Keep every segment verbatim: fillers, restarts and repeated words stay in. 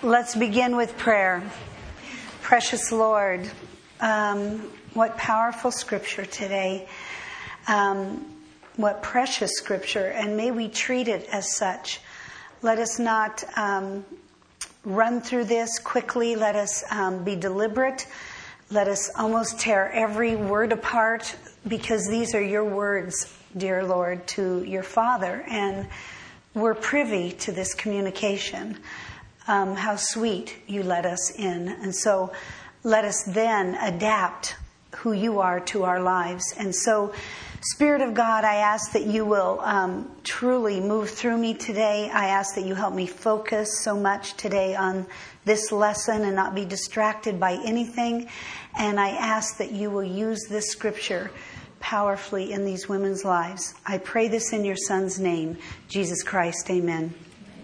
Let's begin with prayer. Precious Lord, um, what powerful scripture today. Um, what precious scripture, and may we treat it as such. Let us not um, run through this quickly. Let us um, be deliberate. Let us almost tear every word apart, because these are your words, dear Lord, to your Father, and we're privy to this communication. Um, how sweet you let us in. And so let us then adapt who you are to our lives. And so, Spirit of God, I ask that you will um, truly move through me today. I ask that you help me focus so much today on this lesson and not be distracted by anything. And I ask that you will use this scripture powerfully in these women's lives. I pray this in your Son's name, Jesus Christ. Amen.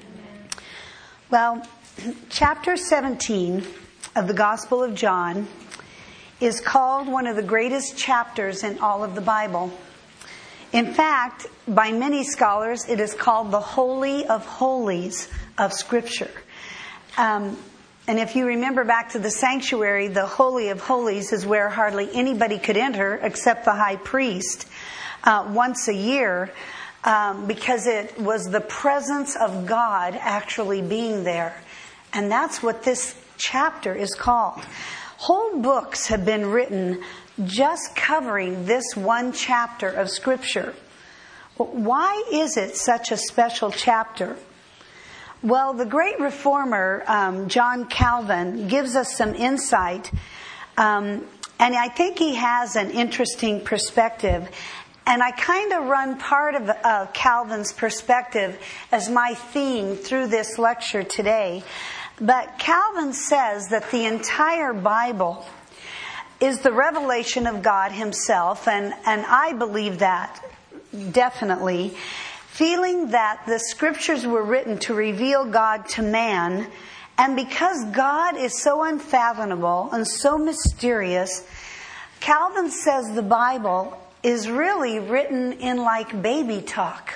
Well, chapter seventeen of the Gospel of John is called one of the greatest chapters in all of the Bible. In fact, by many scholars, it is called the Holy of Holies of Scripture. Um, and if you remember back to the sanctuary, the Holy of Holies is where hardly anybody could enter except the high priest uh, once a year. Um, because it was the presence of God actually being there. And that's what this chapter is called. Whole books have been written just covering this one chapter of Scripture. Why is it such a special chapter? Well, the great reformer, um, John Calvin, gives us some insight. Um, and I think he has an interesting perspective. And I kind of run part of uh, Calvin's perspective as my theme through this lecture today. But Calvin says that the entire Bible is the revelation of God himself. And, and I believe that, definitely. Feeling that the scriptures were written to reveal God to man. And because God is so unfathomable and so mysterious, Calvin says the Bible is really written in like baby talk.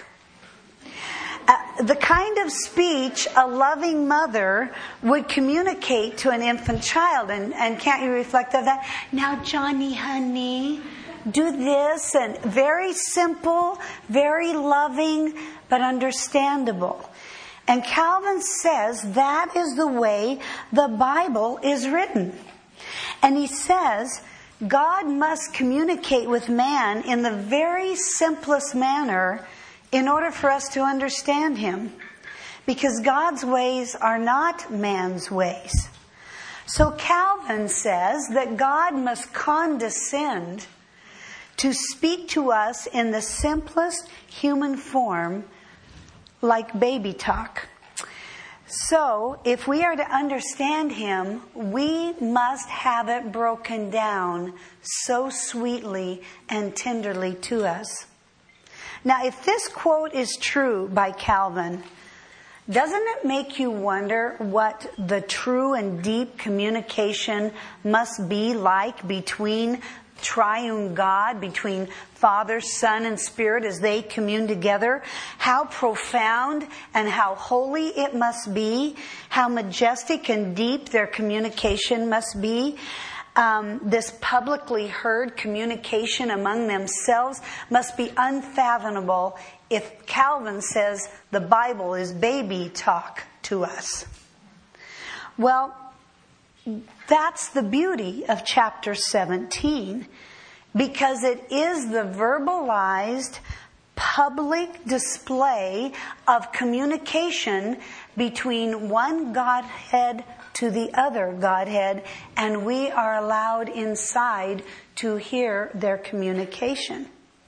Uh, the kind of speech a loving mother would communicate to an infant child. And, and can't you reflect on that? Now, Johnny, honey, do this. And very simple, very loving, but understandable. And Calvin says that is the way the Bible is written. And he says God must communicate with man in the very simplest manner in order for us to understand him. Because God's ways are not man's ways. So Calvin says that God must condescend to speak to us in the simplest human form, like baby talk. So, if we are to understand him, we must have it broken down so sweetly and tenderly to us. Now, if this quote is true by Calvin, doesn't it make you wonder what the true and deep communication must be like between triune God, between Father, Son, and Spirit as they commune together? How profound and how holy it must be. How majestic and deep their communication must be. Um, this publicly heard communication among themselves must be unfathomable if Calvin says the Bible is baby talk to us. Well, that's the beauty of chapter seventeen, because it is the verbalized public display of communication between one Godhead to the other Godhead, and we are allowed inside to hear their communication.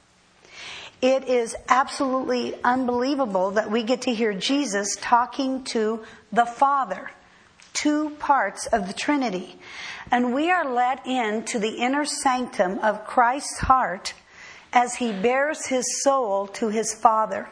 It is absolutely unbelievable that we get to hear Jesus talking to the Father. Two parts of the Trinity. And we are let into the inner sanctum of Christ's heart as he bears his soul to his Father.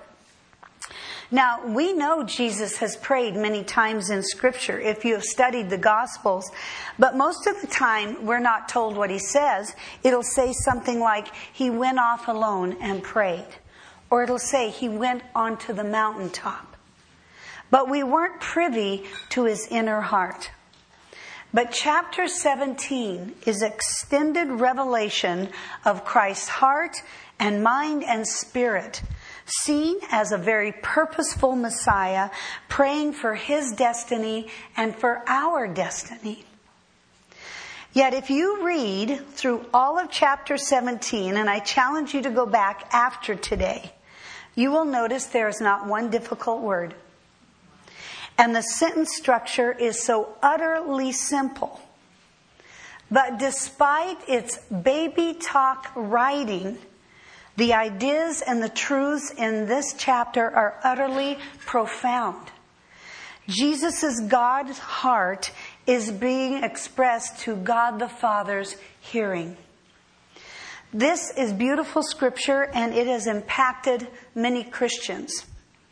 Now, we know Jesus has prayed many times in Scripture if you have studied the Gospels. But most of the time, we're not told what he says. It'll say something like, he went off alone and prayed. Or it'll say, he went onto the mountaintop. but we weren't privy to his inner heart. But chapter seventeen is extended revelation of Christ's heart and mind and spirit, seen as a very purposeful Messiah, praying for his destiny and for our destiny. Yet if you read through all of chapter seventeen, and I challenge you to go back after today, you will notice there is not one difficult word. And the sentence structure is so utterly simple. But despite its baby talk writing, the ideas and the truths in this chapter are utterly profound. Jesus' God's heart is being expressed to God the Father's hearing. This is beautiful scripture, and it has impacted many Christians.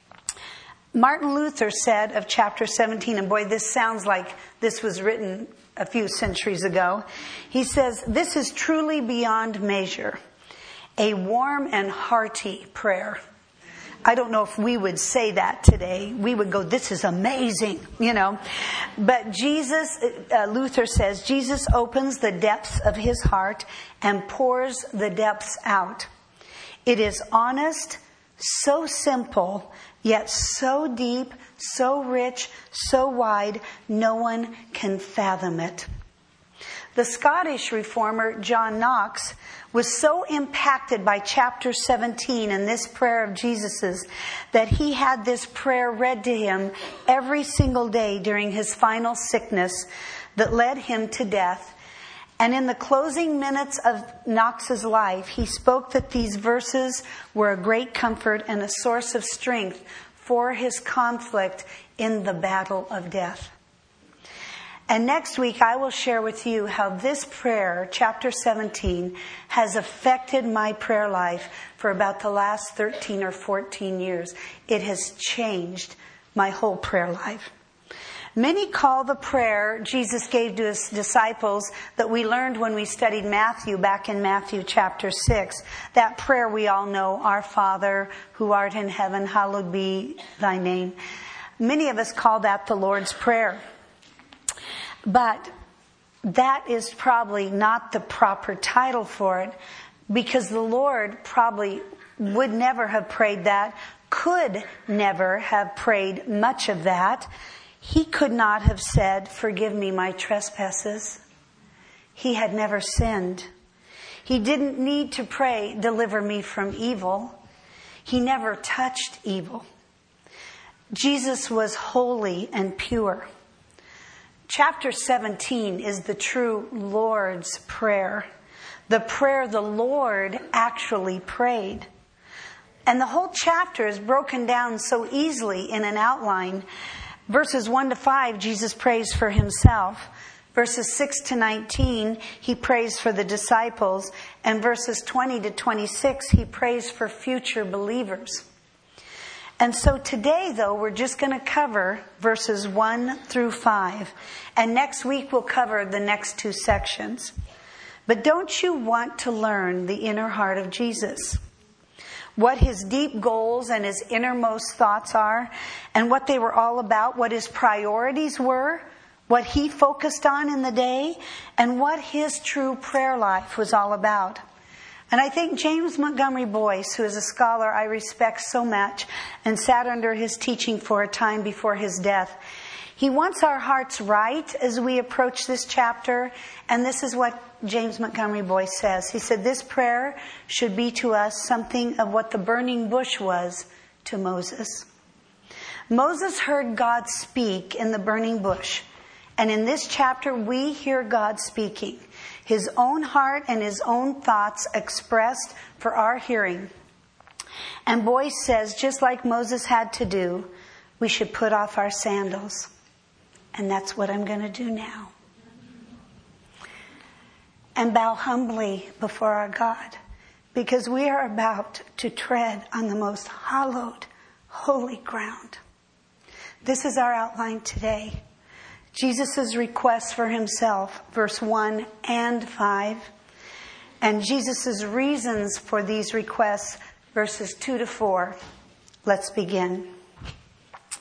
Martin Luther said of chapter seventeen, and boy, this sounds like this was written a few centuries ago. He says, "This is truly beyond measure, a warm and hearty prayer." I don't know if we would say that today. We would go, "This is amazing," you know. But Jesus, uh, Luther says, Jesus opens the depths of his heart and pours the depths out. It is honest, so simple, yet so deep, so rich, so wide, no one can fathom it. The Scottish reformer John Knox was so impacted by chapter seventeen and this prayer of Jesus's that he had this prayer read to him every single day during his final sickness that led him to death. And in the closing minutes of Knox's life, he spoke that these verses were a great comfort and a source of strength for his conflict in the battle of death. And next week, I will share with you how this prayer, chapter seventeen, has affected my prayer life for about the last thirteen or fourteen years. It has changed my whole prayer life. Many call the prayer Jesus gave to his disciples that we learned when we studied Matthew back in Matthew chapter six. That prayer we all know, "Our Father who art in heaven, hallowed be thy name." Many of us call that the Lord's Prayer. But that is probably not the proper title for it, because the Lord probably would never have prayed that, could never have prayed much of that. He could not have said, "Forgive me my trespasses." He had never sinned. He didn't need to pray, "Deliver me from evil." He never touched evil. Jesus was holy and pure. Chapter seventeen is the true Lord's Prayer, the prayer the Lord actually prayed. And the whole chapter is broken down so easily in an outline. Verses one to five, Jesus prays for himself. Verses six to nineteen, he prays for the disciples. And verses twenty to twenty-six, he prays for future believers. And so today, though, we're just going to cover verses one through five. And next week, we'll cover the next two sections. But don't you want to learn the inner heart of Jesus? What his deep goals and his innermost thoughts are, and what they were all about, what his priorities were, what he focused on in the day, and what his true prayer life was all about. And I think James Montgomery Boyce, who is a scholar I respect so much and sat under his teaching for a time before his death, he wants our hearts right as we approach this chapter. And this is what James Montgomery Boyce says. He said, "This prayer should be to us something of what the burning bush was to Moses." Moses heard God speak in the burning bush. And in this chapter, we hear God speaking, his own heart and his own thoughts expressed for our hearing. And Boyce says, just like Moses had to do, we should put off our sandals. And that's what I'm going to do now. And bow humbly before our God, because we are about to tread on the most hallowed, holy ground. This is our outline today. Jesus' request for himself, verse one and five. And Jesus' reasons for these requests, verses two to four. Let's begin.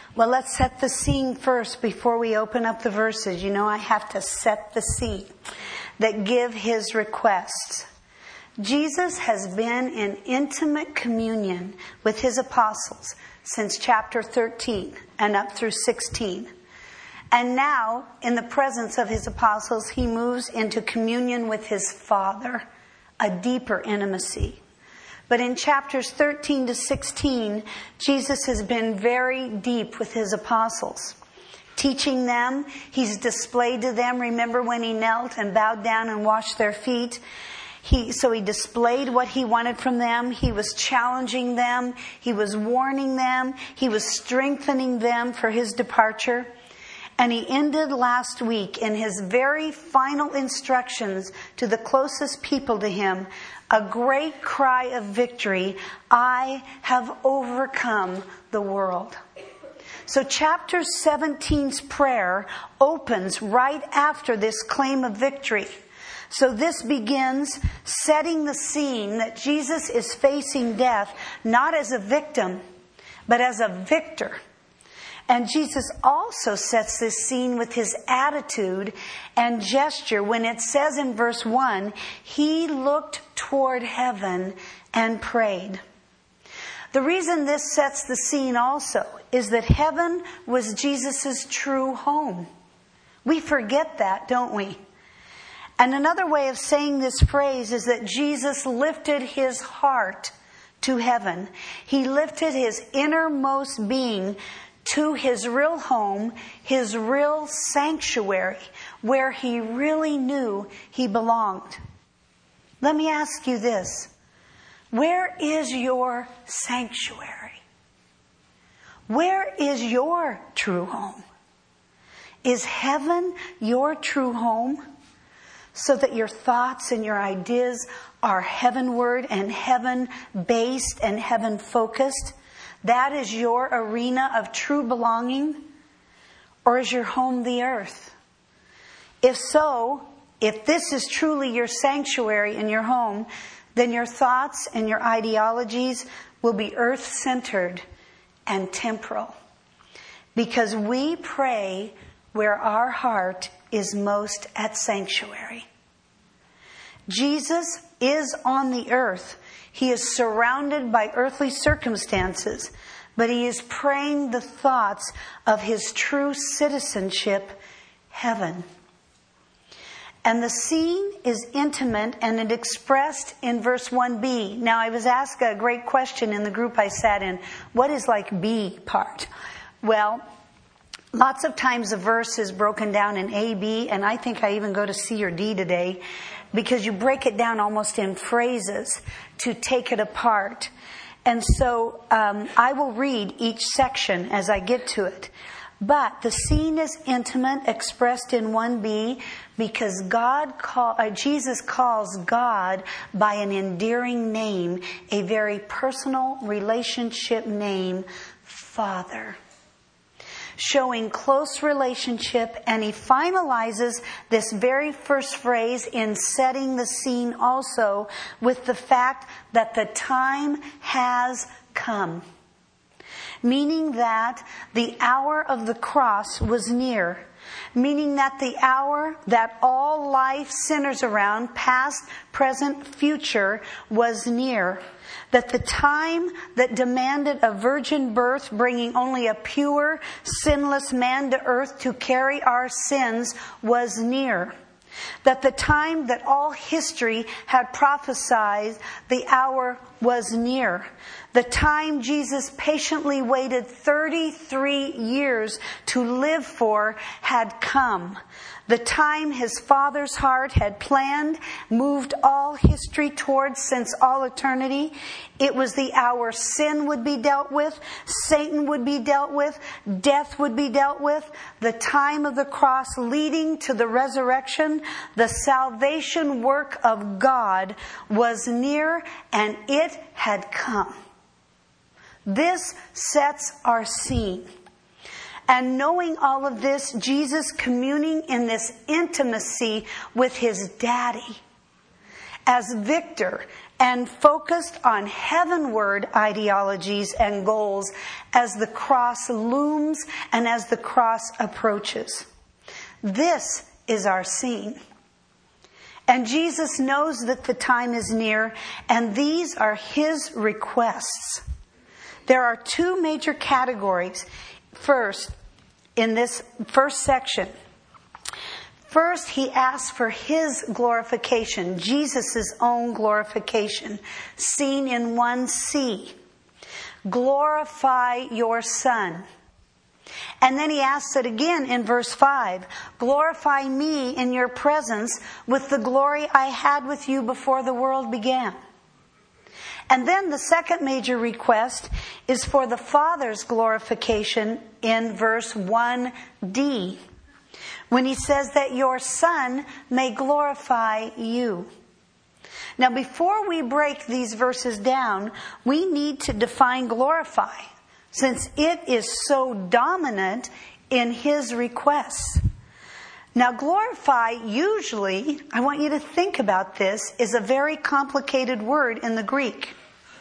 Well, let's set the scene first before we open up the verses. You know, I have to set the scene that give his requests. Jesus has been in intimate communion with his apostles since chapter thirteen and up through sixteen. And now, in the presence of his apostles, he moves into communion with his Father, a deeper intimacy. But in chapters thirteen to sixteen, Jesus has been very deep with his apostles, teaching them. He's displayed to them. Remember when he knelt and bowed down and washed their feet? He, so he displayed what he wanted from them. He was challenging them. He was warning them. He was strengthening them for his departure. And he ended last week in his very final instructions to the closest people to him, a great cry of victory. I have overcome the world. So chapter seventeen's prayer opens right after this claim of victory. So this begins setting the scene that Jesus is facing death, not as a victim, but as a victor. And Jesus also sets this scene with his attitude and gesture when it says in verse one, he looked toward heaven and prayed. The reason this sets the scene also is that heaven was Jesus' true home. We forget that, don't we? And another way of saying this phrase is that Jesus lifted his heart to heaven. He lifted his innermost being to his real home, his real sanctuary, where he really knew he belonged. Let me ask you this. Where is your sanctuary? Where is your true home? Is heaven your true home? So that your thoughts and your ideas are heavenward and heaven-based and heaven-focused? That is your arena of true belonging? Or is your home the earth? If so, if this is truly your sanctuary and your home, then your thoughts and your ideologies will be earth-centered and temporal. Because we pray where our heart is most at sanctuary. Jesus is on the earth. He is surrounded by earthly circumstances, but he is praying the thoughts of his true citizenship, heaven. And the scene is intimate and it expressed in verse one b. Now I was asked a great question in the group I sat in. What is like B part? Well, lots of times a verse is broken down in A, B, and I think I even go to C or D today because you break it down almost in phrases to take it apart. And so um, I will read each section as I get to it. But the scene is intimate, expressed in one b, because God call, uh, Jesus calls God by an endearing name, a very personal relationship name, Father. Showing close relationship, and he finalizes this very first phrase in setting the scene also with the fact that the time has come. Meaning that the hour of the cross was near. Meaning that the hour that all life centers around, past, present, future, was near. That the time that demanded a virgin birth, bringing only a pure, sinless man to earth to carry our sins, was near. That the time that all history had prophesied, the hour was near. The time Jesus patiently waited thirty-three years to live for had come. The time his Father's heart had planned, moved all history towards since all eternity. It was the hour sin would be dealt with, Satan would be dealt with, death would be dealt with. The time of the cross leading to the resurrection, the salvation work of God was near and it had come. This sets our scene. And knowing all of this, Jesus communing in this intimacy with his daddy. as victor and focused on heavenward ideologies and goals as the cross looms and as the cross approaches. This is our scene. And Jesus knows that the time is near, and these are his requests. There are two major categories. First, in this first section, first he asks for his glorification, Jesus' own glorification, seen in one C. Glorify your Son. And then he asks it again in verse five. Glorify me in your presence with the glory I had with you before the world began. And then the second major request is for the Father's glorification in verse one D, when he says that your Son may glorify you. Now, before we break these verses down, we need to define glorify, since it is so dominant in his requests. Now, glorify usually, I want you to think about this, is a very complicated word in the Greek.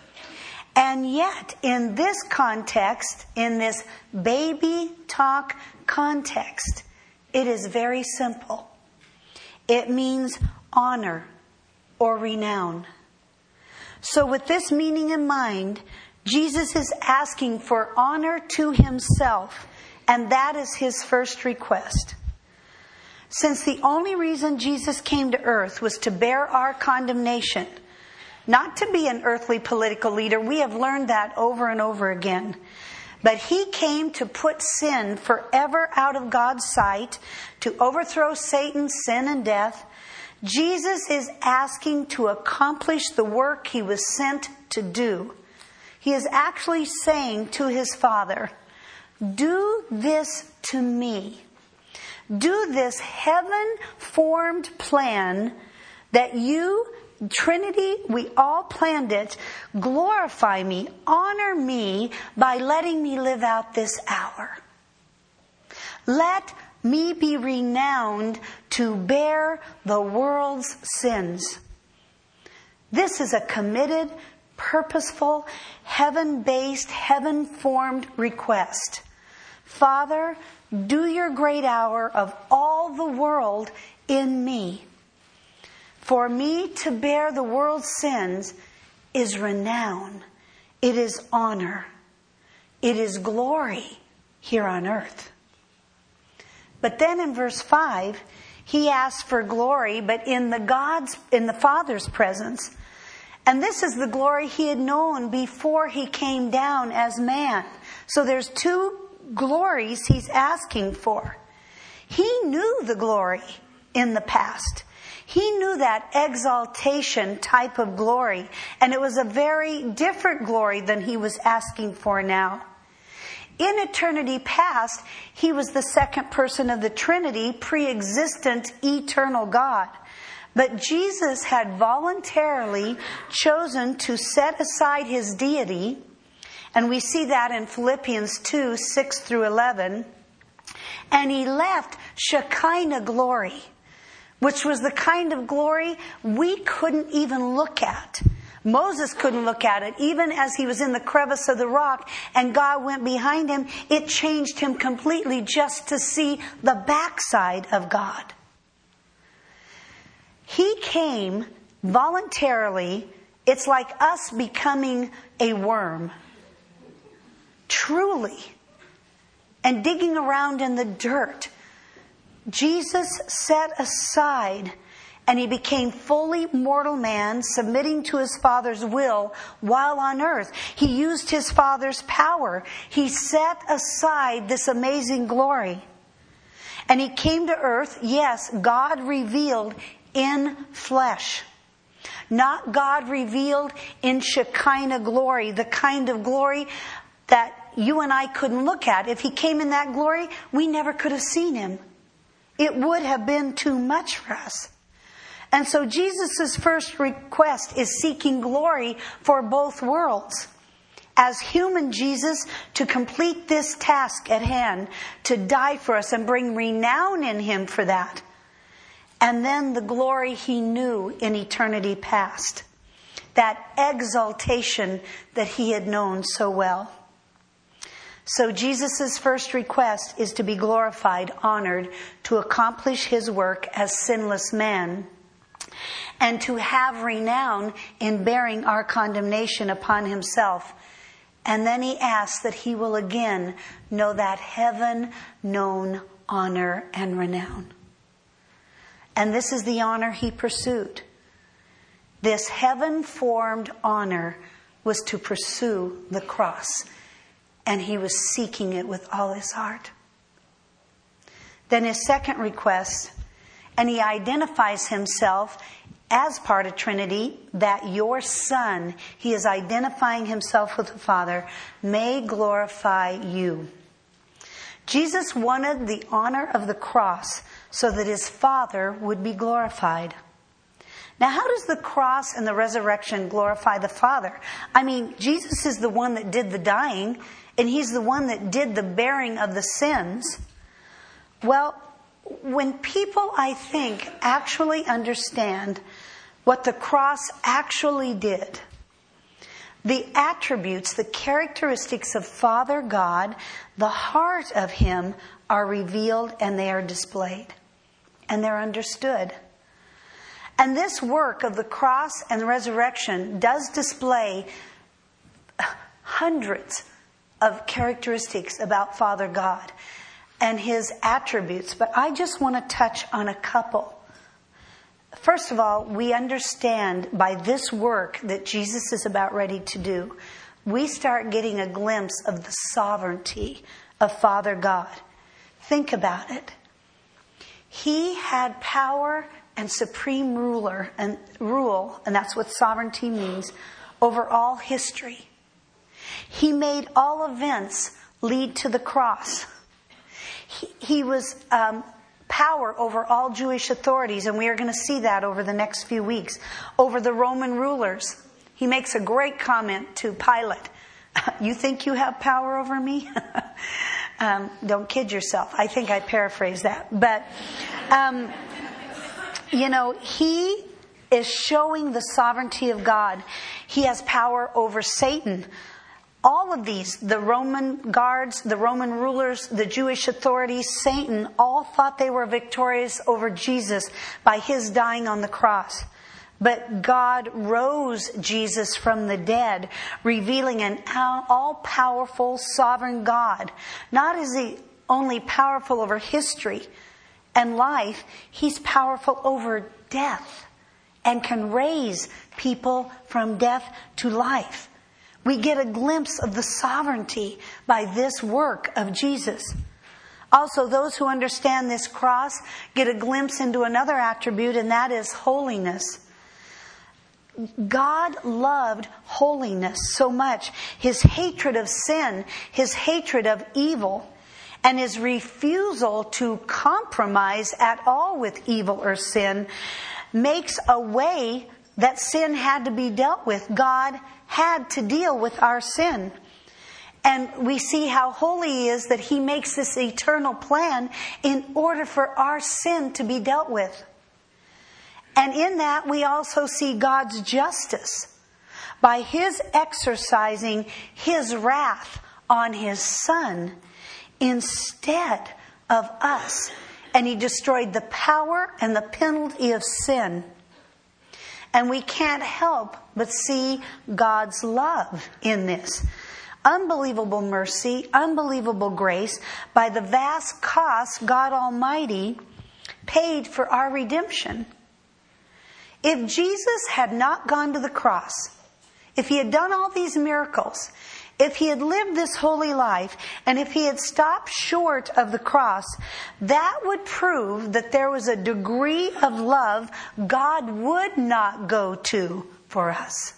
And yet, in this context, in this baby talk context, it is very simple. It means honor or renown. So with this meaning in mind, Jesus is asking for honor to himself, and that is his first request. Since the only reason Jesus came to earth was to bear our condemnation, not to be an earthly political leader, we have learned that over and over again. But he came to put sin forever out of God's sight, to overthrow Satan, sin, and death. Jesus is asking to accomplish the work he was sent to do. He is actually saying to his Father, do this to me. Do this heaven-formed plan that you, Trinity, we all planned it. Glorify me, honor me by letting me live out this hour. Let me be renowned to bear the world's sins. This is a committed, purposeful, heaven-based, heaven-formed request. Father, do your great hour of all the world in me. For me to bear the world's sins is renown. It is honor. It is glory here on earth. But then in verse five, he asks for glory, but in the God's, in the Father's presence. And this is the glory he had known before he came down as man. So there's two glories he's asking for. He knew the glory in the past. He knew that exaltation type of glory, and it was a very different glory than he was asking for now. In eternity past, he was the second person of the Trinity, pre-existent, eternal God. But Jesus had voluntarily chosen to set aside his deity, and we see that in Philippians two, six through eleven, and he left Shekinah glory, which was the kind of glory we couldn't even look at. Moses couldn't look at it. Even as he was in the crevice of the rock and God went behind him, it changed him completely just to see the backside of God. He came voluntarily. It's like us becoming a worm. Truly. And digging around in the dirt. Jesus set aside, and he became fully mortal man, submitting to his Father's will while on earth. He used his Father's power. He set aside this amazing glory. And he came to earth, yes, God revealed in flesh. Not God revealed in Shekinah glory, the kind of glory that you and I couldn't look at. If he came in that glory, we never could have seen him. It would have been too much for us. And so Jesus' first request is seeking glory for both worlds. As human Jesus, to complete this task at hand, to die for us and bring renown in him for that. and then the glory he knew in eternity past. That exaltation that he had known so well. So Jesus' first request is to be glorified, honored, to accomplish his work as sinless man, and to have renown in bearing our condemnation upon himself. And then he asks that he will again know that heaven-known honor and renown. And this is the honor he pursued. This heaven-formed honor was to pursue the cross. And he was seeking it with all his heart. Then his second request, and he identifies himself as part of Trinity, that your Son, he is identifying himself with the Father, may glorify you. Jesus wanted the honor of the cross so that his Father would be glorified. Now, how does the cross and the resurrection glorify the Father? I mean, Jesus is the one that did the dying, and he's the one that did the bearing of the sins. Well, when people, I think, actually understand what the cross actually did, the attributes, the characteristics of Father God, the heart of him, are revealed and they are displayed. And they're understood. And this work of the cross and the resurrection does display hundreds of characteristics about Father God and his attributes. But I just want to touch on a couple. First of all, we understand by this work that Jesus is about ready to do, we start getting a glimpse of the sovereignty of Father God. Think about it. He had power and supreme ruler and rule, and that's what sovereignty means, over all history. He made all events lead to the cross. He, he was um, power over all Jewish authorities, and we are going to see that over the next few weeks. Over the Roman rulers. He makes a great comment to Pilate. You think you have power over me? um, don't kid yourself. I think I paraphrased that. But, um, you know, he is showing the sovereignty of God. He has power over Satan. All of these, the Roman guards, the Roman rulers, the Jewish authorities, Satan, all thought they were victorious over Jesus by his dying on the cross. But God rose Jesus from the dead, revealing an all-powerful, sovereign God. Not is he only powerful over history and life, he's powerful over death and can raise people from death to life. We get a glimpse of the sovereignty by this work of Jesus. Also, those who understand this cross get a glimpse into another attribute, and that is holiness. God loved holiness so much. His hatred of sin, his hatred of evil, and his refusal to compromise at all with evil or sin makes a way that sin had to be dealt with. God had to deal with our sin. And we see how holy he is that he makes this eternal plan in order for our sin to be dealt with. And in that we also see God's justice by his exercising his wrath on his Son instead of us. And he destroyed the power and the penalty of sin. And we can't help but see God's love in this. Unbelievable mercy, unbelievable grace by the vast cost God Almighty paid for our redemption. If Jesus had not gone to the cross, if he had done all these miracles, if he had lived this holy life, and if he had stopped short of the cross, that would prove that there was a degree of love God would not go to for us.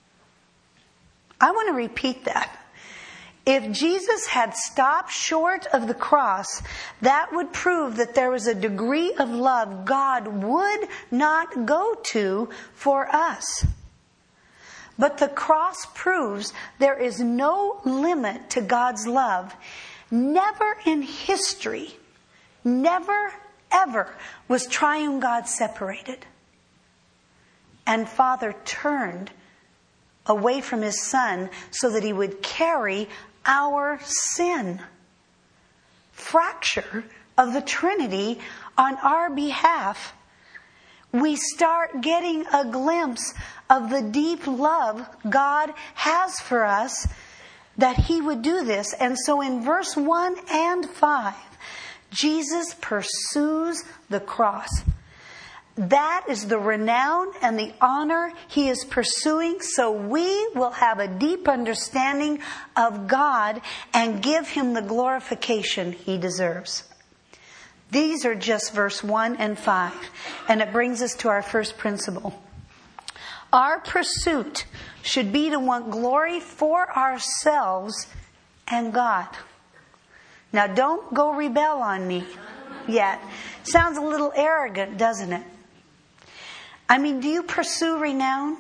I want to repeat that. If Jesus had stopped short of the cross, that would prove that there was a degree of love God would not go to for us. But the cross proves there is no limit to God's love. Never in history, never ever was triune God separated. And Father turned away from his Son so that he would carry our sin. Fracture of the Trinity on our behalf. We start getting a glimpse of the deep love God has for us, that he would do this. And so in verse one and five, Jesus pursues the cross. That is the renown and the honor he is pursuing, so we will have a deep understanding of God and give him the glorification he deserves. These are just verse one and five, and it brings us to our first principle. Our pursuit should be to want glory for ourselves and God. Now, don't go rebel on me yet. Sounds a little arrogant, doesn't it? I mean, do you pursue renown?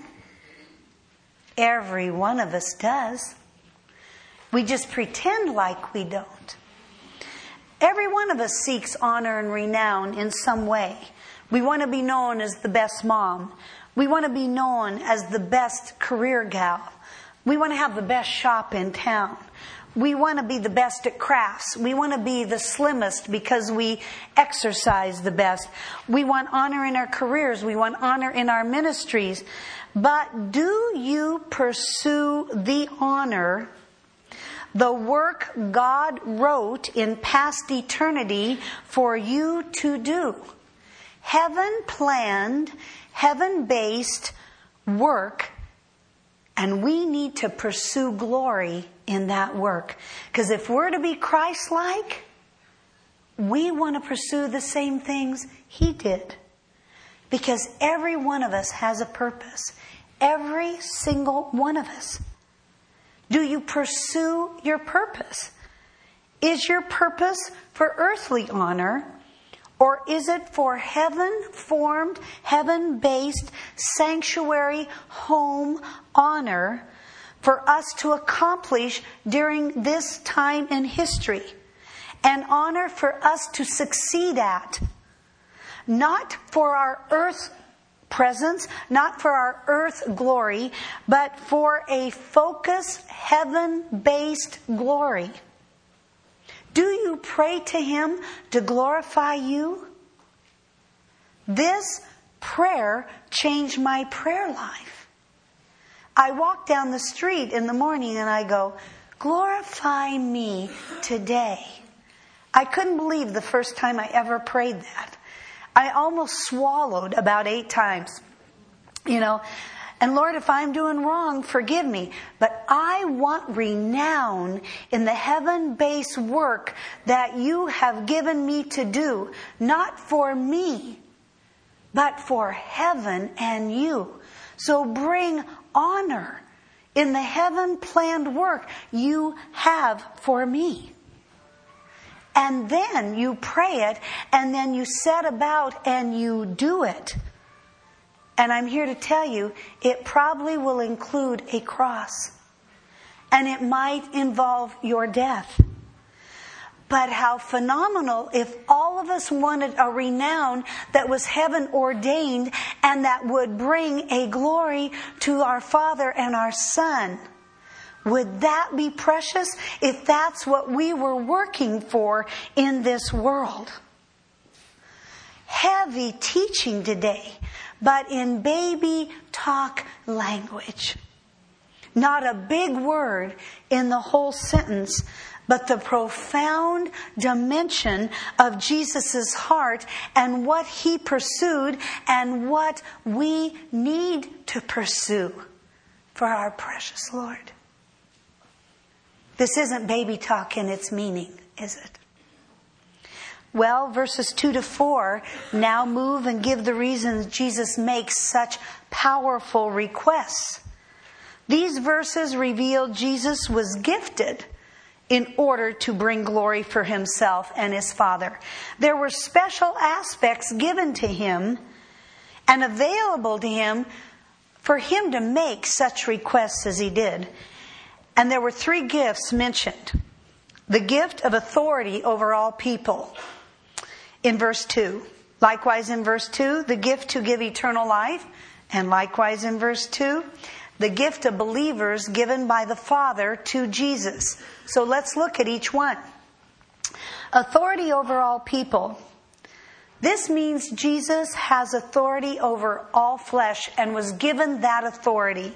Every one of us does. We just pretend like we don't. Every one of us seeks honor and renown in some way. We want to be known as the best mom. We want to be known as the best career gal. We want to have the best shop in town. We want to be the best at crafts. We want to be the slimmest because we exercise the best. We want honor in our careers. We want honor in our ministries. But do you pursue the honor, the work God wrote in past eternity for you to do? Heaven planned, heaven-based work, and we need to pursue glory in that work. Because if we're to be Christ-like, we want to pursue the same things he did. Because every one of us has a purpose. Every single one of us. Do you pursue your purpose? Is your purpose for earthly honor? Or is it for heaven-formed, heaven-based, sanctuary, home honor for us to accomplish during this time in history? An honor for us to succeed at. Not for our earth presence, not for our earth glory, but for a focused, heaven-based glory. Do you pray to him to glorify you? This prayer changed my prayer life. I walk down the street in the morning and I go, glorify me today. I couldn't believe the first time I ever prayed that. I almost swallowed about eight times. You know, and Lord, if I'm doing wrong, forgive me. But I want renown in the heaven-based work that you have given me to do. Not for me, but for heaven and you. So bring honor in the heaven-planned work you have for me. And then you pray it, and then you set about and you do it. And I'm here to tell you, it probably will include a cross. And it might involve your death. But how phenomenal if all of us wanted a renown that was heaven ordained and that would bring a glory to our Father and our Son. Would that be precious if that's what we were working for in this world? Heavy teaching today, but in baby talk language. Not a big word in the whole sentence, but the profound dimension of Jesus' heart and what he pursued and what we need to pursue for our precious Lord. This isn't baby talk in its meaning, is it? Well, verses two to four now move and give the reasons Jesus makes such powerful requests. These verses reveal Jesus was gifted in order to bring glory for himself and his Father. There were special aspects given to him and available to him for him to make such requests as he did. And there were three gifts mentioned. The gift of authority over all people. in verse two. Likewise in verse two, the gift to give eternal life. And likewise in verse two, the gift of believers given by the Father to Jesus. So let's look at each one. Authority over all people. This means Jesus has authority over all flesh and was given that authority.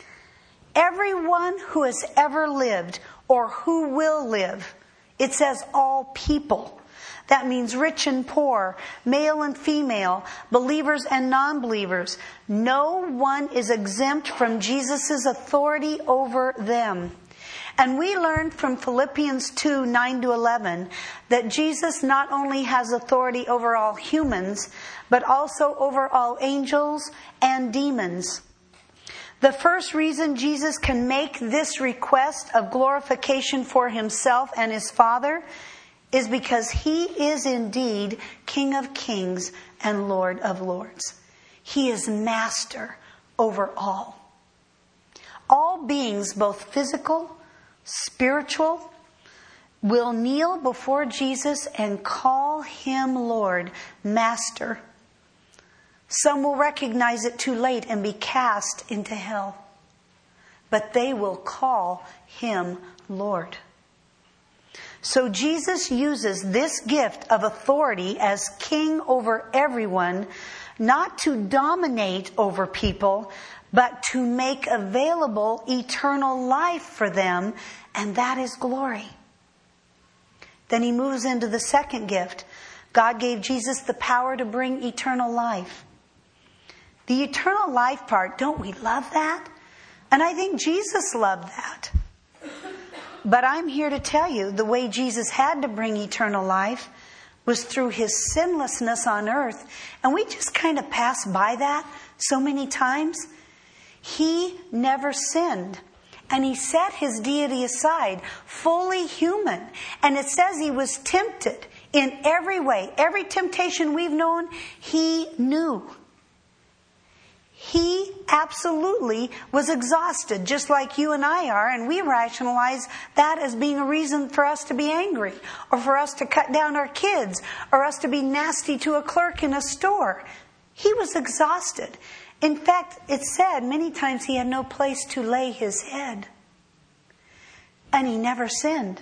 Everyone who has ever lived or who will live, it says all people. That means rich and poor, male and female, believers and non-believers. No one is exempt from Jesus' authority over them. And we learned from Philippians two, nine to eleven, that Jesus not only has authority over all humans, but also over all angels and demons. The first reason Jesus can make this request of glorification for himself and his Father is because he is indeed King of Kings and Lord of Lords. He is master over all. All beings, both physical, spiritual, will kneel before Jesus and call him Lord, Master. Some will recognize it too late and be cast into hell. But they will call him Lord. So Jesus uses this gift of authority as king over everyone, not to dominate over people, but to make available eternal life for them, and that is glory. Then he moves into the second gift. God gave Jesus the power to bring eternal life. The eternal life part, don't we love that? And I think Jesus loved that. But I'm here to tell you, the way Jesus had to bring eternal life was through his sinlessness on earth. And we just kind of pass by that so many times. He never sinned. And he set his deity aside, fully human. And it says he was tempted in every way. Every temptation we've known, he knew. He absolutely was exhausted, just like you and I are, and we rationalize that as being a reason for us to be angry, or for us to cut down our kids, or us to be nasty to a clerk in a store. He was exhausted. In fact, it's said many times he had no place to lay his head. And he never sinned.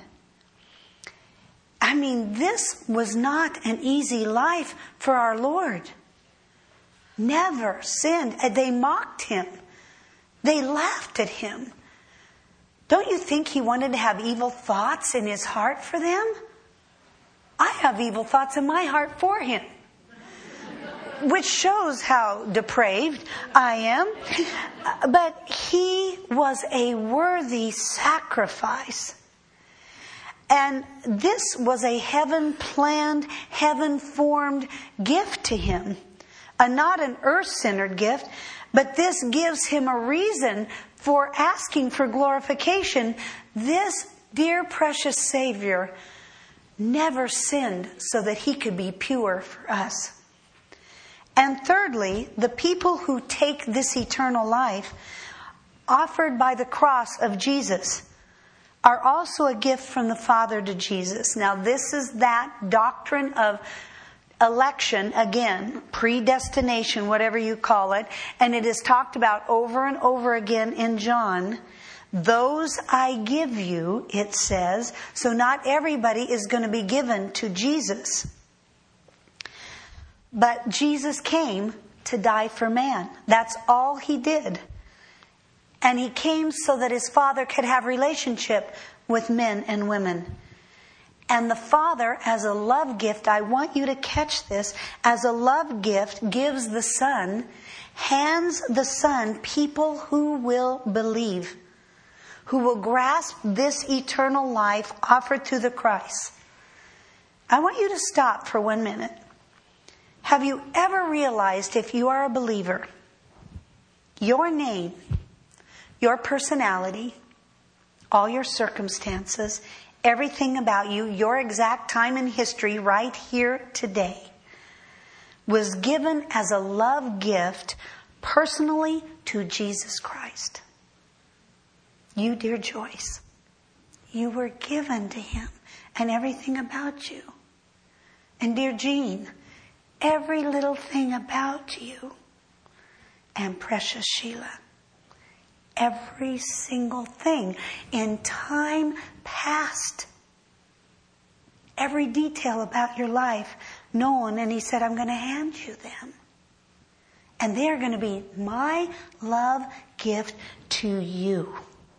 I mean, this was not an easy life for our Lord. Never sinned. They mocked him. They laughed at him. Don't you think he wanted to have evil thoughts in his heart for them? I have evil thoughts in my heart for him. Which shows how depraved I am. But he was a worthy sacrifice. And this was a heaven-planned, heaven-formed gift to him. A not an earth-centered gift, but this gives him a reason for asking for glorification. This dear precious Savior never sinned so that he could be pure for us. And thirdly, the people who take this eternal life offered by the cross of Jesus are also a gift from the Father to Jesus. Now this is that doctrine of election, again, predestination, whatever you call it, and it is talked about over and over again in John. Those I give you, it says, so not everybody is going to be given to Jesus. But Jesus came to die for man. That's all he did. And he came so that his Father could have relationship with men and women. And the Father, as a love gift, I want you to catch this, as a love gift, gives the Son, hands the Son people who will believe, who will grasp this eternal life offered through the Christ. I want you to stop for one minute. Have you ever realized, if you are a believer, your name, your personality, all your circumstances, everything about you, your exact time in history right here today, was given as a love gift personally to Jesus Christ? You, dear Joyce, you were given to him and everything about you. And dear Jean, every little thing about you. And precious Sheila, every single thing in time past, every detail about your life known. And he said, I'm going to hand you them. And they're going to be my love gift to you.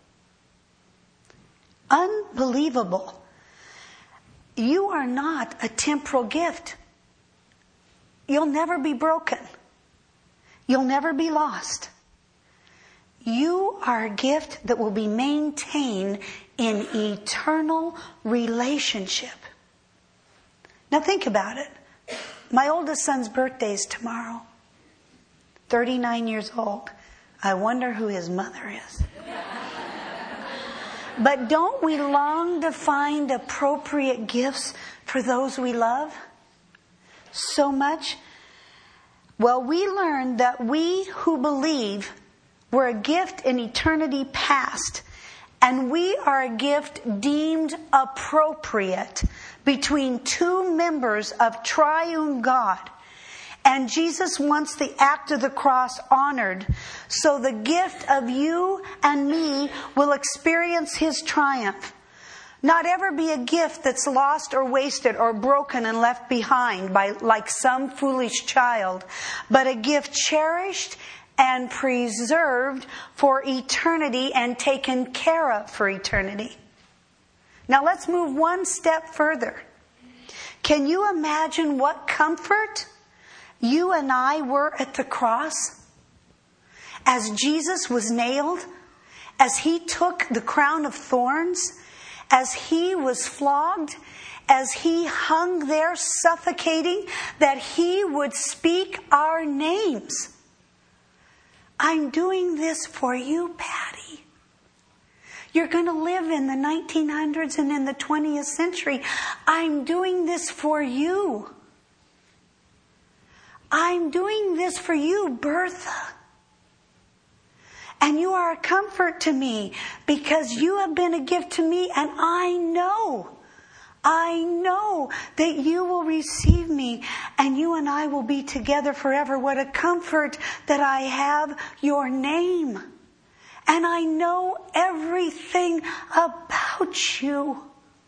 Unbelievable. You are not a temporal gift. You'll never be broken. You'll never be lost. You are a gift that will be maintained in eternal relationship. Now think about it. My oldest son's birthday is tomorrow. thirty-nine years old. I wonder who his mother is. But don't we long to find appropriate gifts for those we love so much? Well, we learned that we who believe were a gift in eternity past, and we are a gift deemed appropriate between two members of triune God. And Jesus wants the act of the cross honored, so the gift of you and me will experience His triumph. Not ever be a gift that's lost or wasted or broken and left behind by like some foolish child, but a gift cherished and preserved for eternity and taken care of for eternity. Now let's move one step further. Can you imagine what comfort you and I were at the cross? As Jesus was nailed, as He took the crown of thorns, as He was flogged, as He hung there suffocating, that He would speak our names. I'm doing this for you, Patty. You're going to live in the nineteen hundreds and in the twentieth century. I'm doing this for you. I'm doing this for you, Bertha. And you are a comfort to me because you have been a gift to me, and I know, I know that you will receive me and you and I will be together forever. What a comfort that I have your name. And I know everything about you.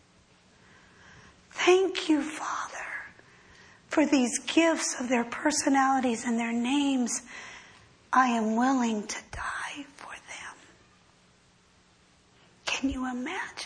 Thank you, Father, for these gifts of their personalities and their names. I am willing to die for them. Can you imagine?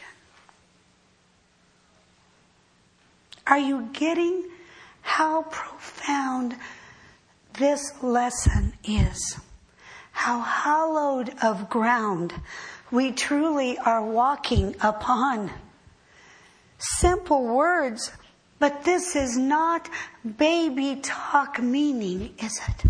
Are you getting how profound this lesson is? How hallowed of ground we truly are walking upon. Simple words, but this is not baby talk meaning, is it?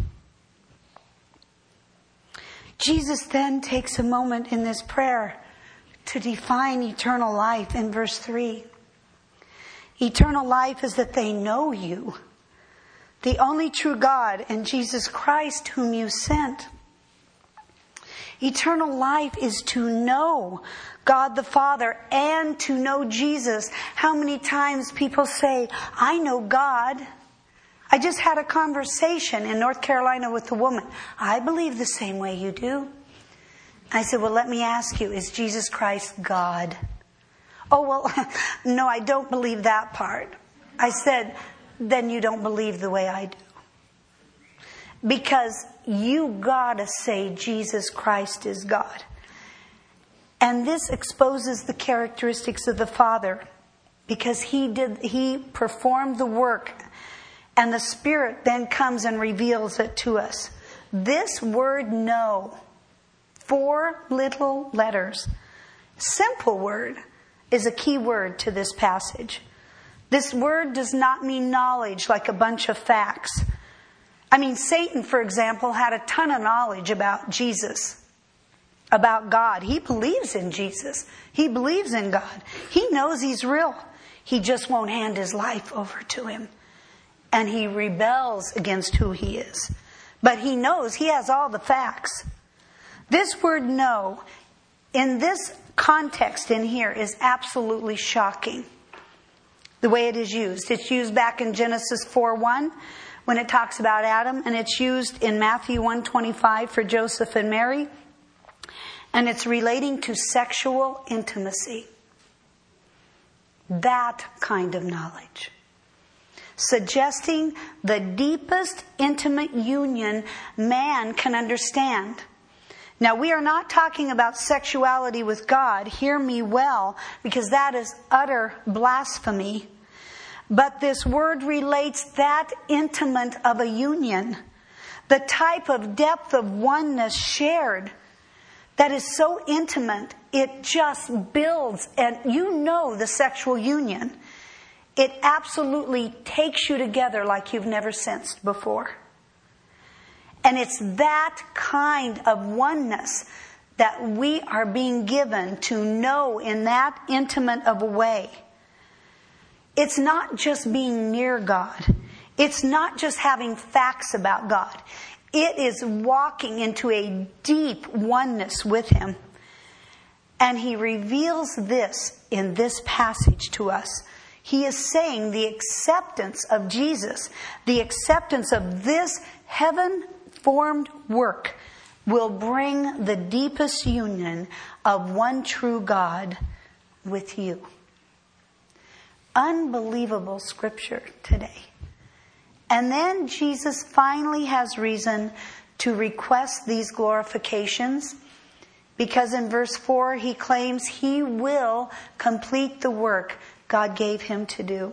Jesus then takes a moment in this prayer to define eternal life in verse three. Eternal life is that they know you, the only true God, and Jesus Christ whom you sent. Eternal life is to know God the Father and to know Jesus. How many times people say, I know God. I just had a conversation in North Carolina with a woman. I believe the same way you do. I said, well, let me ask you, is Jesus Christ God? Oh, well, no, I don't believe that part. I said, then you don't believe the way I do. Because you gotta say Jesus Christ is God. And this exposes the characteristics of the Father, because he did, he performed the work, and the Spirit then comes and reveals it to us. This word know, four little letters, simple word, is a key word to this passage. This word does not mean knowledge like a bunch of facts. I mean, Satan, for example, had a ton of knowledge about Jesus, about God. He believes in Jesus. He believes in God. He knows He's real. He just won't hand his life over to Him. And he rebels against who He is. But he knows he has all the facts. This word know, in this context in here, is absolutely shocking. the way it is used. It's used back in Genesis four one when it talks about Adam, and it's used in Matthew one twenty-five for Joseph and Mary. And it's relating to sexual intimacy. That kind of knowledge. Suggesting the deepest intimate union man can understand. Now, we are not talking about sexuality with God. Hear me well, because that is utter blasphemy. But this word relates that intimate of a union, the type of depth of oneness shared that is so intimate, it just builds, and you know the sexual union. It absolutely takes you together like you've never sensed before. And it's that kind of oneness that we are being given to know in that intimate of a way. It's not just being near God. It's not just having facts about God. It is walking into a deep oneness with Him. And He reveals this in this passage to us. He is saying the acceptance of Jesus, the acceptance of this heaven-formed work will bring the deepest union of one true God with you. Unbelievable scripture today. And then Jesus finally has reason to request these glorifications, because in verse four he claims He will complete the work God gave Him to do.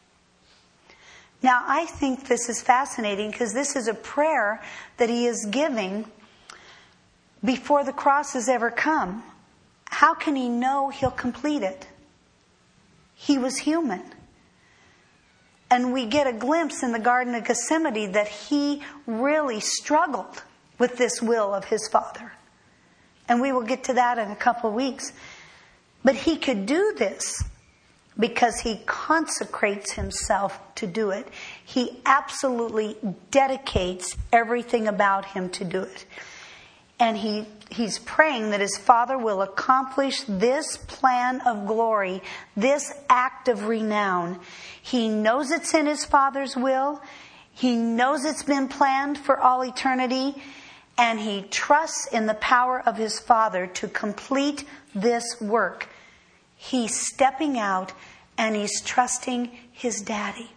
Now, I think this is fascinating, because this is a prayer that He is giving before the cross has ever come. How can He know He'll complete it? He was human. And we get a glimpse in the Garden of Gethsemane that He really struggled with this will of His Father. And we will get to that in a couple of weeks. But He could do this because He consecrates Himself to do it. He absolutely dedicates everything about Him to do it. And he, He's praying that His Father will accomplish this plan of glory, this act of renown. He knows it's in His Father's will. He knows it's been planned for all eternity. And He trusts in the power of His Father to complete this work. He's stepping out and He's trusting His Daddy.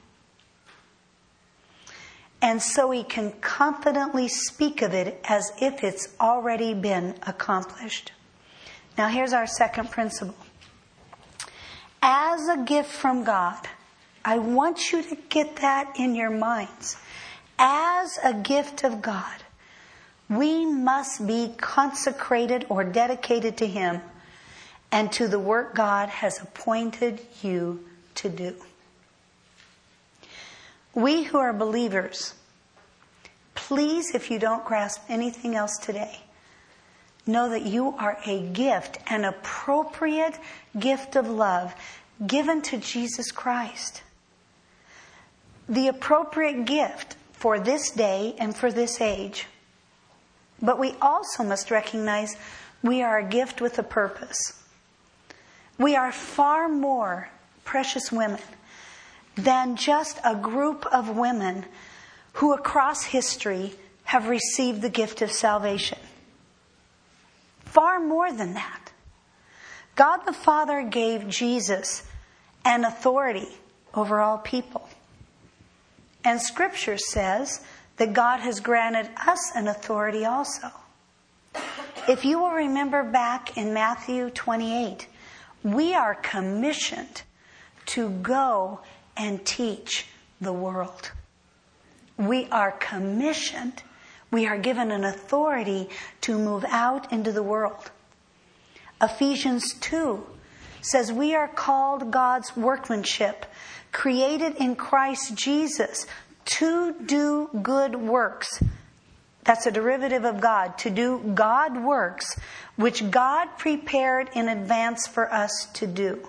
And so He can confidently speak of it as if it's already been accomplished. Now here's our second principle. As a gift from God, I want you to get that in your minds. As a gift of God, we must be consecrated or dedicated to Him and to the work God has appointed you to do. We who are believers, please, if you don't grasp anything else today, know that you are a gift, an appropriate gift of love given to Jesus Christ. The appropriate gift for this day and for this age. But we also must recognize we are a gift with a purpose. We are far more, precious women, than just a group of women who across history have received the gift of salvation. Far more than that. God the Father gave Jesus an authority over all people. And Scripture says that God has granted us an authority also. If you will remember back in Matthew twenty-eight, we are commissioned to go and teach the world. We are commissioned. We are given an authority to move out into the world. Ephesians two says we are called God's workmanship, created in Christ Jesus to do good works. That's a derivative of God, to do God works, which God prepared in advance for us to do.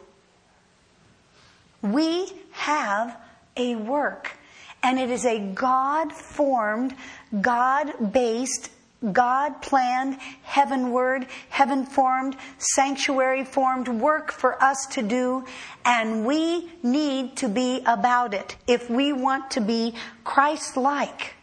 We have a work, and it is a God-formed, God-based God-planned, heavenward, heaven-formed, sanctuary-formed work for us to do, and we need to be about it if we want to be Christ-like.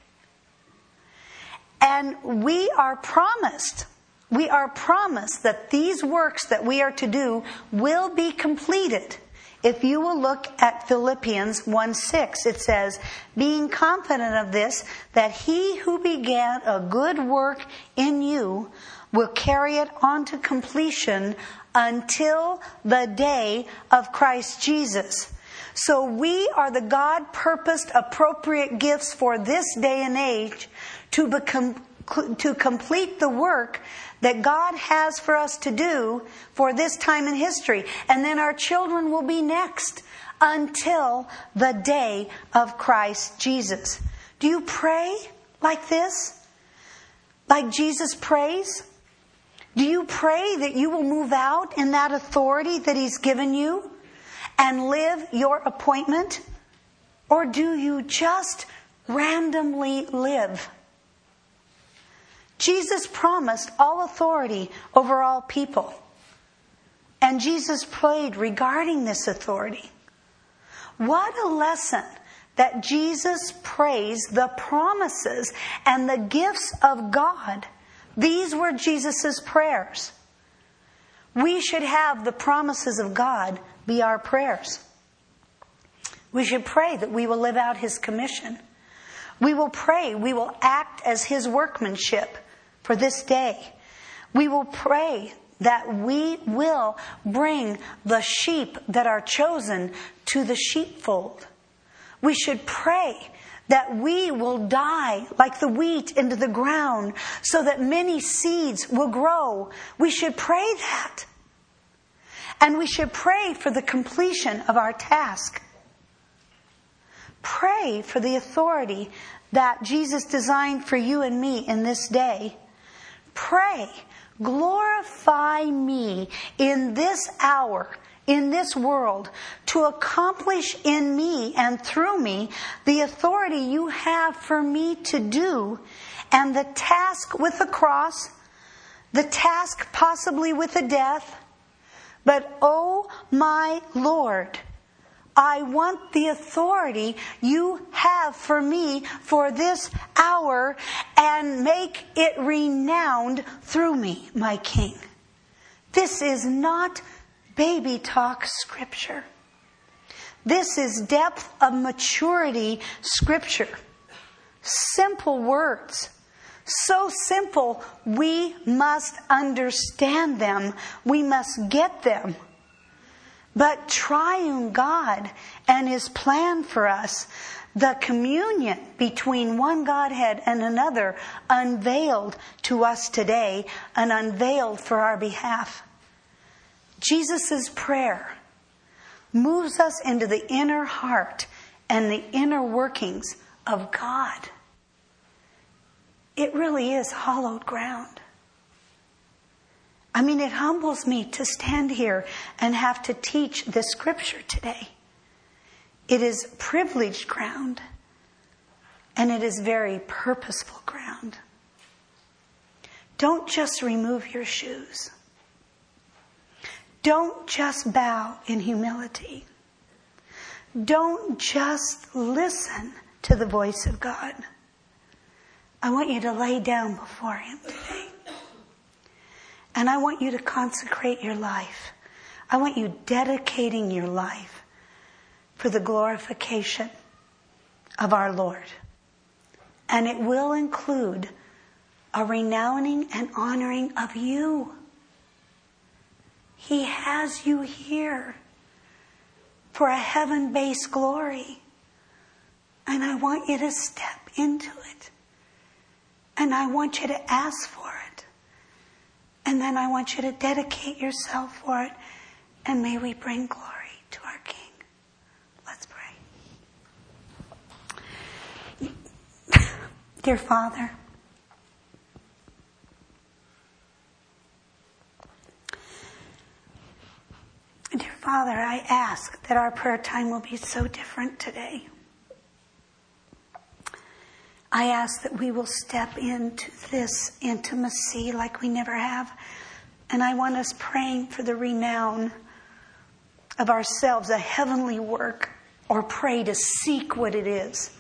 And we are promised, we are promised that these works that we are to do will be completed. If you will look at Philippians one six, it says, being confident of this, that he who began a good work in you will carry it on to completion until the day of Christ Jesus. So we are the God-purposed appropriate gifts for this day and age to become, to complete the work that God has for us to do for this time in history. And then our children will be next until the day of Christ Jesus. Do you pray like this? Like Jesus prays? Do you pray that you will move out in that authority that He's given you and live your appointment? Or do you just randomly live? Jesus promised all authority over all people. And Jesus prayed regarding this authority. What a lesson that Jesus prays the promises and the gifts of God. These were Jesus' prayers. We should have the promises of God be our prayers. We should pray that we will live out His commission. We will pray, we will act as His workmanship for this day. We will pray that we will bring the sheep that are chosen to the sheepfold. We should pray that we will die like the wheat into the ground so that many seeds will grow. We should pray that. And we should pray for the completion of our task. Pray for the authority that Jesus designed for you and me in this day. Pray, glorify me in this hour, in this world, to accomplish in me and through me the authority you have for me to do, and the task with the cross, the task possibly with a death. But oh my Lord, I want the authority you have for me for this hour, and make it renowned through me, my King. This is not baby talk scripture. This is depth of maturity scripture. Simple words. So simple, we must understand them. We must get them. But triune God and His plan for us, the communion between one Godhead and another, unveiled to us today and unveiled for our behalf. Jesus' prayer moves us into the inner heart and the inner workings of God. It really is hallowed ground. I mean, it humbles me to stand here and have to teach this scripture today. It is privileged ground, and it is very purposeful ground. Don't just remove your shoes. Don't just bow in humility. Don't just listen to the voice of God. I want you to lay down before Him today. And I want you to consecrate your life. I want you dedicating your life for the glorification of our Lord. And it will include a renowning and honoring of you. He has you here for a heaven-based glory. And I want you to step into it. And I want you to ask for it. And then I want you to dedicate yourself for it. And may we bring glory to our King. Let's pray. Dear Father, Dear Father, I ask that our prayer time will be so different today. I ask that we will step into this intimacy like we never have. And I want us praying for the renown of ourselves, a heavenly work, or pray to seek what it is.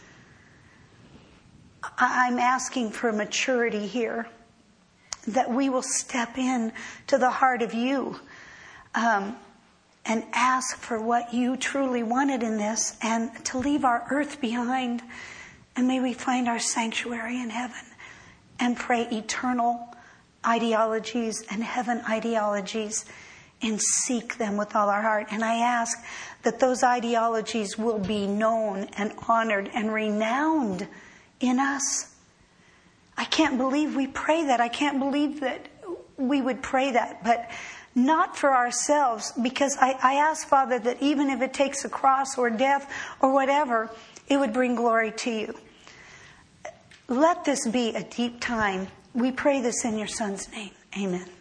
I'm asking for maturity here, that we will step in to the heart of you um, and ask for what you truly wanted in this, and to leave our earth behind. And may we find our sanctuary in heaven and pray eternal ideologies and heaven ideologies and seek them with all our heart. And I ask that those ideologies will be known and honored and renowned in us. I can't believe we pray that. I can't believe that we would pray that, but not for ourselves, because I, I ask, Father, that even if it takes a cross or death or whatever, it would bring glory to you. Let this be a deep time. We pray this in your Son's name. Amen.